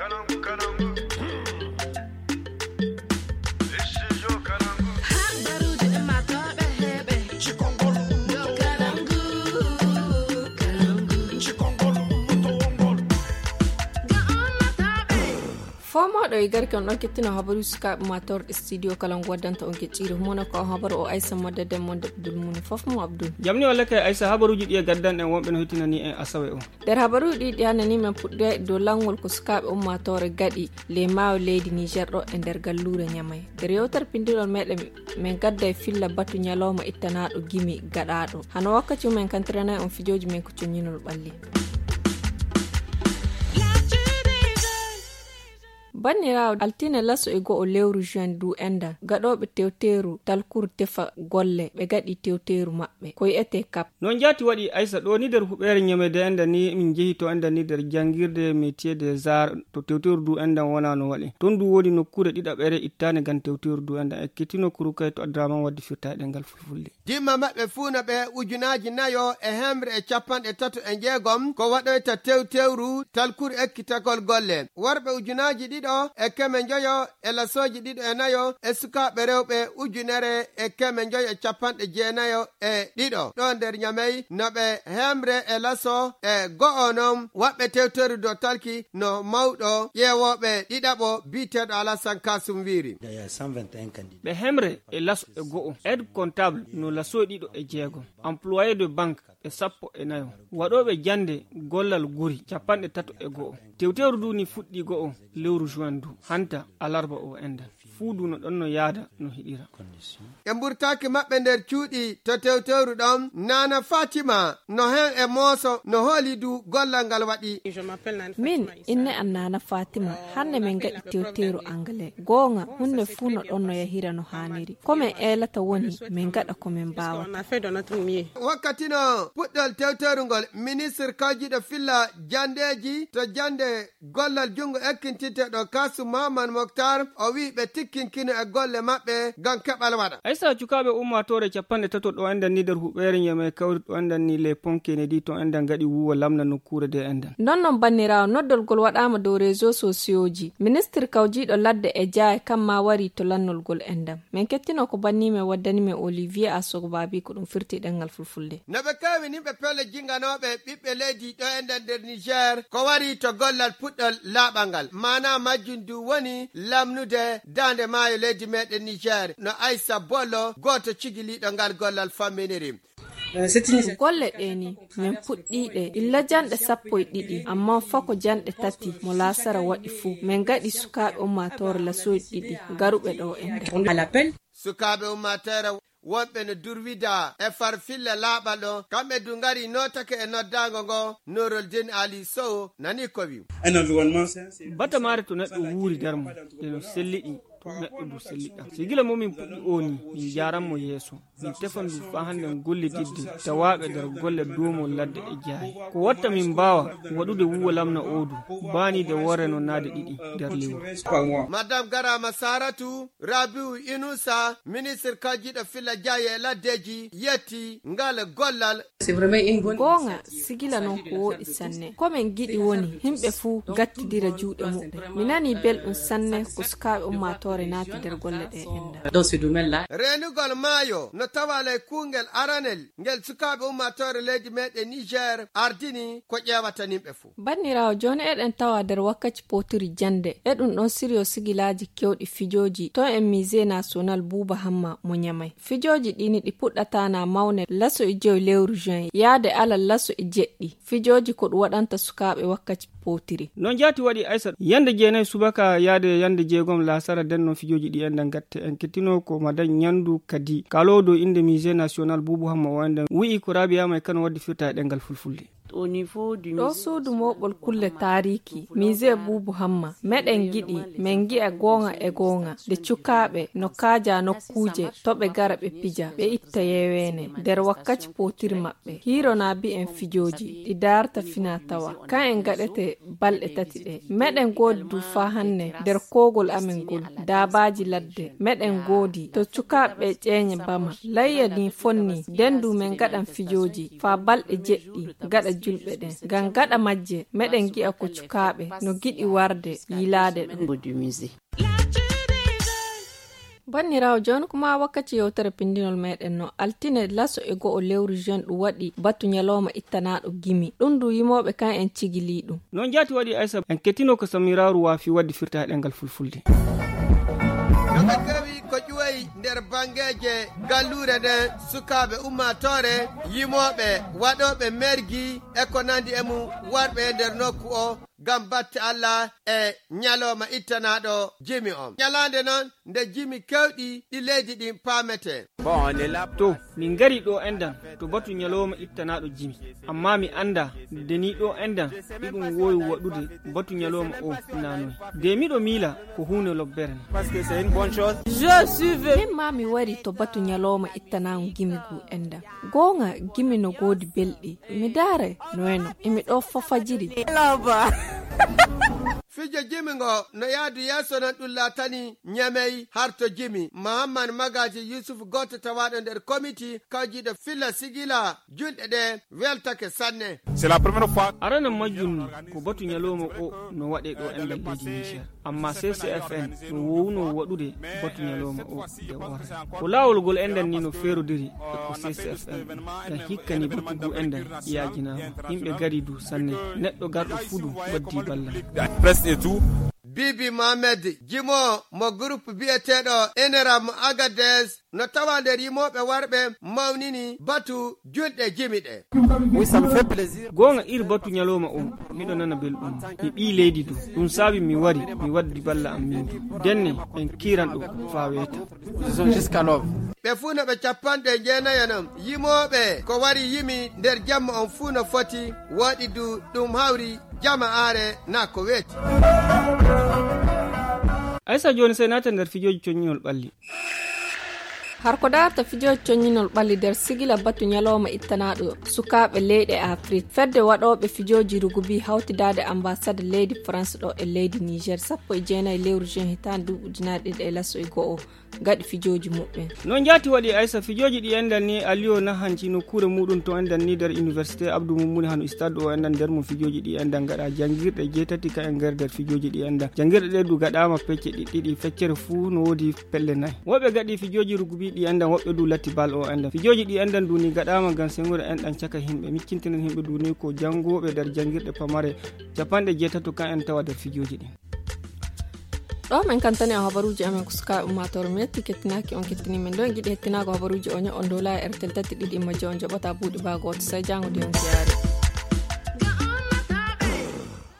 Fama do igar kan do ketina habaru ska mator studio kalan wadanta on keciro mona ko habaru o Aisha madade mon Abdul mun fofmo Abdul jamni wala kay Aisha habaru jidi gaddan en wonbe no hitina ni en asawe o der habaru di hanani men pudde do langol ko ska o mator gadi le maw lady Niger do e der gallure nyamay der yewtar pindirol meden men gadda filla batu nyaloma ittana do gimi gadado hano wakkati men kantrana on fijoji men ko conyinol balli Banira altine laso ego o lewru juin du enda gadobe tewteru talkur tefa golle be gadi tewteru mabbe koy ete kap non jati wadi Aisha do ni der hubere nyamede enda ni min jehi to enda ni der jangirde métier des arts to tewteru du enda wona no wadi ton du wodi no kure dida bere ittane gan tewteru du enda e kitino kurukay to adrama wadi firtaade ngal fulfulde dimma mabbe funa be ujunaji nayo e hemre e capan e tato e jeegom ko wadoyta tewteru talkur ekkitagol golle warbe ujunaji dido e keme njoyo e lasoji dido e nayo e sukaɓe rewɓe ujunere e keme njoyo e capanɗe jeenayo e ɗiɗo ɗo nder nyamey noɓe hemre e laso e go'o non waɓɓe tewteru do talki no mawɗo ƴeewoɓe ɗiɗaɓo biteɗo Alassane Kasum wiri ɓe hemre e laso e go'o aide comptable no laso ɗiɗo e jeego employé de banque e sappo e nayo waɗoɓe jande gollal guri capanɗe tato e go'o tewteru du ni fuɗɗi go'o lewru juin du hanta alarba o endan fuudu no ɗon no yaada no hiɗira e mburtaki maɓɓe nder cuuɗi to tewteru ɗon nana Fatima no hen e mooso no hooli du gollal ngal waɗi min inne an nana Fatima hande men gaɗi tewteru anglais gonga hunde fuu no ɗon no yahira no haniri komin elata woni min gaɗa komin mbawa wakkati no puɗɗol tewteru ngol ministre kawjiɗo filla jandeji to jande gollal jungo ekkintiteɗo Kasum Mahaman Moktar o wi ɓe tikkinkino e golle maɓɓe gam keɓal waɗa Aisha cukaɓe ummatore capanɗe tato ɗo endan ni der huɓere nyame kawri ɗo endan ni le ponkene di to endan gaɗi wuwa lamna nokkure de endan nonnon bannirawo noddolgol waɗama dow réseau sociaux ji ministre kawjiɗo ladde e jaa kamma wari to lannolgol endam min kettino ko bannime waddanime Olivier Asogo Babi ko ɗum firti ɗengal fulfulde noɓe kawinimɓe pelle jinganoɓe ɓiɓɓe leydi ɗo endan nder Niger ko wari to gollal puɗɗol laaɓangal mana majjum du woni lamnude dande maayo leydi meɗen Niger no Aissa Bollo goto cigiliɗo ngal gollal famminiri golle ɗeni min puɗɗiɗe illa janɗe 12 amma fako janɗe 3 mo lasara waɗi fuu min gaɗi sukaɓe ummatore lasoji ɗiɗi garuɓe ɗo ende sukaɓe ummatore wonɓe no durwida e farfille laaɓal ɗo kamɓe du ngari notake e noddago ngo Noureldin Ali Sow nani ko wi bata mare to neɗɗo wuuri darmo eno selliɗi to neɗɗo du selliɗa sigila momin puɗɗi oni min jaranmo yeeso min tefan du fa hande golle ɗidde tawaɓe nder golle domo ladde e jaayi ko watta min mbawa waɗude wuwa lamna odu banide wore no naade ɗiɗi nder lewru madame Garama Saratu Rabiu Inusa ministre kajiɗo filla jaye e laddeji yetti ngal gollal gonga sigila non ko woɗi sanne komin giɗi woni himɓe fuu gattidira juuɗe muɓɓe mi nani belɗum sanne ko sukaɓe ummatore naati nder golle ɗe enda renugol maayo no tawale kungel aranel ngel sukaɓe ummatore leydi meɗen Niger ardini ko ƴewatanimɓe fuu bannirawo joni eɗen tawa nder wakkati potiri jande eɗum ɗon sirio sigilaji kewɗi fijoji ton en musée national Buuba Hamma mo nyamay fijoji ɗini ɗi puɗɗatana mawne laso e jew lewru juin yaade alal laso e jeɗɗi fijoji ko ɗum waɗanta sukaɓe wakkati potiri non jati waɗi Aisha yande jeenayi subaka yaade yande jeegom lasara denno fijoji ɗi endan gatte en kettino ko madan nyandu kadi kalodo inde musée national Buuba Hamma o endan wi'i ko Rabia may kan waddi firta e ɗengal fulfulde ɗo suudu moɓol kulle tariki musée Buuba Hamma meɗen giɗi min gi'a gonga e gonga de cukaɓe no kaaja nokkuje to ɓe gara ɓe pija ɓe itta yewene nder wakkati potiri maɓɓe hirona bi en fijoji ɗi darta fina tawa kan en gaɗete balɗe 3 ɗe meɗen goodi du fa hanne nder kogol amen gol dabaji ladde meɗen goodi to cukaɓe ƴeeñe bama layya ni fonni dendu men gaɗan fijoji fa balɗe jeɗɗi gaɗa julɓe ɗen ngam gaɗa majje meɗen gi'a ko cukaɓe no giɗi warde yilade ɗum. Bannirawo joni kuma wakkati yewtere pindinol meɗen no altine laso e go'o lewru jeune ɗum waɗi batu nyaloma ittanaɗo gimi ɗum du yimoɓe kan en cigili ɗum non jati waɗi Aissa en kettino ko samiraru wafi waddi firta ɗengal fulfulde noɓe kewi ko ƴuwoyi nder bangeje gallure nden sukaɓe ummatore yimoɓe waɗoɓe mergi e ko nandi e mum warɓe e nder nokku o gam batte Allah e nyaloma ittanaɗo jimi on nyalande noon nde jimi kewɗi ɗi leydi ɗin pamete to min gari ɗo endan to batu nyaloma ittanaɗo jimi amma mi anda deni ɗo endan ɗiɗum wowi waɗude batu nyaloma o nanoy de miɗo miila ko hunde lobbere min ma mi wari to batu nyaloma ittanago gimi gu endan gonga gimi no godi belɗi mi daare noyno emi ɗo fofajiri fijo jimi ngo no yaadu yeeso nan ɗum laatani nyamey harto jimi Mahamman Magaji Yusuf goto tawaɗo nder comiti kawjiɗo filla sigila julɗe ɗe weltake sanne arana majjunni ko batu nyaloma o no waɗe ɗo endal leydi Niger amma CCFN no wowno waɗude batu nyaloma o de wora ko lawol gol endan ni no ferodiri e ko CCFN tan hikkani batugu endan yajinama yimɓe gari du sanne neɗɗo garɗo fudu waddi balla Bibi Mohamed jimo mo groupe biyeteɗo Eneram Agadez no tawa nder yimoɓe warɓe mawnini batu julɗe jimi ɗe gonga iri batu nyaloma o miɗo nana belɗum mi ɓi leydi du ɗum saabi mi wari mi waddi balla am min denne en kiran ɗo fa weta ɓe fuu no ɓe capanɗe jeenayanom yimoɓe ko wari yimi nder jamma on fuu no foti waɗi du ɗum hawri jama are na ko weeti Aissa joni sai nata nder fijoji coññinol ɓalli har ko darta fijoji coññinol ɓalli nder sigila batu nyaloma ittanaɗo sukaɓe leyɗe Afrique fedde waɗoɓe fijoji rugubi hawtidade ambassade leydi France ɗo e leydi Niger 19 lewru juin hitande 2014 gaɗi fijoji muɓɓe non jati waɗi Aissa fijoji ɗi endan ni Aliyo nahanci nokkure muɗum to endan ni nder université Abdou Moumouni hano stade o endan nder mo fijoji ɗi endan gaɗa jangirɗe jeetati ka en nder fijoji ɗi endan jangirɗe ɗe du gaɗama pecce ɗiɗi feccere fuu no wodi pelle nayyi woɓɓe gaɗi fijoji rugubi ɗi endan woɓɓe du latti bal o endan fijoji ɗi endan duni gaɗama gam sengude enɗan caka himɓe miccintinen himɓe duni ko jangoɓe nder jangirɗe pamare capanɗe jeetato kan en tawa nder fijoji ɗi ɗo men kantani a habaruji amen ko sukaɓe ummatore mi yetti kettinaki on kettini men ɗon giɗi hettinago habaruji o on dola e RTL 32 majje on joɓata buuɗi ba goto sai jango de on ziyare